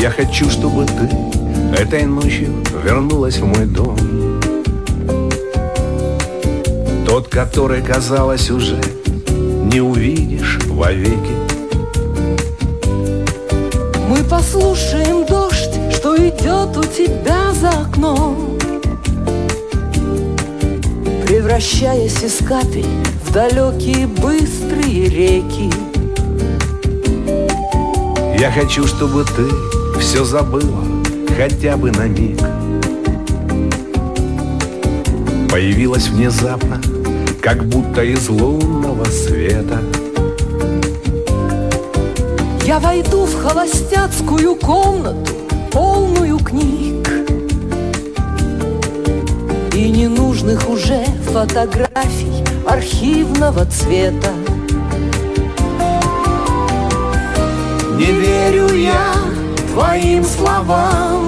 Я хочу, чтобы ты этой ночью вернулась в мой дом. Тот, который, казалось, уже не увидишь вовеки. Мы послушаем дождь, что идет у тебя за окном, превращаясь из капель в далекие быстрые реки. Я хочу, чтобы ты все забыла хотя бы на миг. Появилась внезапно, как будто из лунного света. Я войду в холостяцкую комнату, полную книг, и ненужных уже фотографий архивного цвета. Не верю я твоим словам,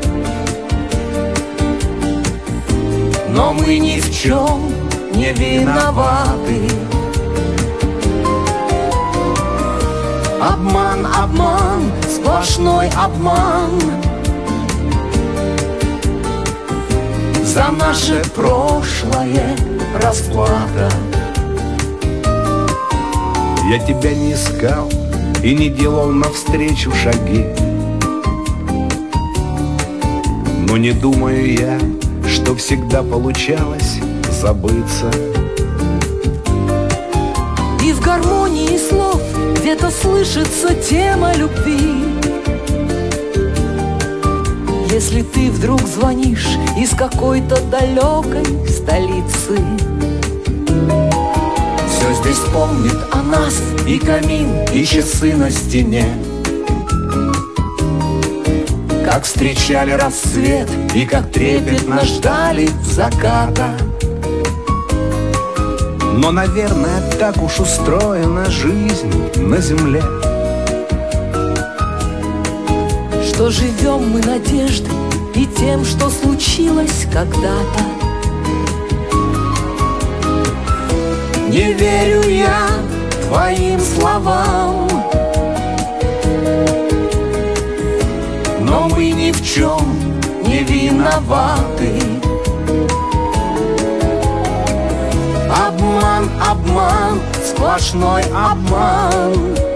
но мы ни в чем не виноваты. Обман, обман, сплошной обман. За наше прошлое расплата. Я тебя не искал и не делал навстречу шаги, но не думаю я, что всегда получалось забыться. И в гармонии слов где-то слышится тема любви. Если ты вдруг звонишь из какой-то далекой столицы, все здесь помнит о нас, и камин, и часы на стене, как встречали рассвет и как трепетно ждали заката. Но, наверное, так уж устроена жизнь на земле, что живем мы надеждой и тем, что случилось когда-то. Не верю я твоим словам, но мы ни в чем не виноваты. Обман, обман, сплошной обман.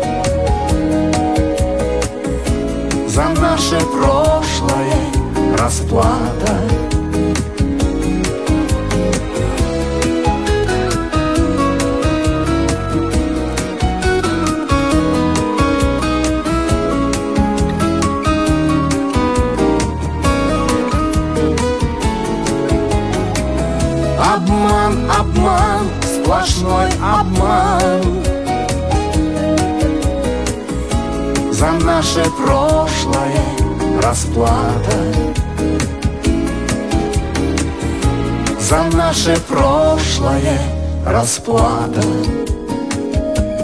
За наше прошлое расплата. Обман, обман, сплошной обман. За наше прошлое расплата. За наше прошлое расплата.